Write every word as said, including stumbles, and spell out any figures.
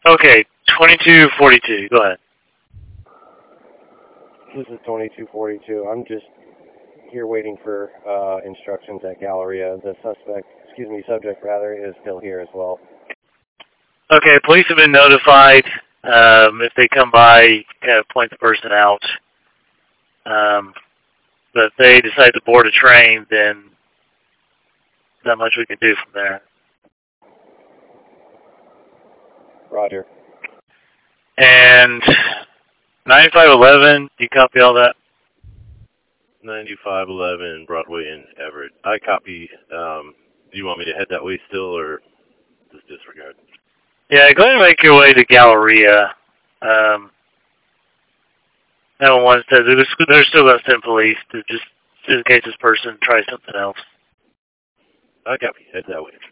Okay, twenty-two forty-two. Go ahead. This is twenty-two forty-two. I'm just here waiting for uh, instructions at Galleria. The suspect, excuse me, subject rather, is still here as well. Okay, police have been notified. Um, if they come by, kind of point the person out. Um, but if they decide to board a train, then not much we can do from there. Roger. And ninety-five eleven, do you copy all that? ninety-five eleven Broadway in Everett. I copy. Um, do you want me to head that way still, or just disregard? Yeah, go ahead and make your way to Galleria. Um, nine one one says they're still going to send police to just in case this person tries something else. I copy. Head that way.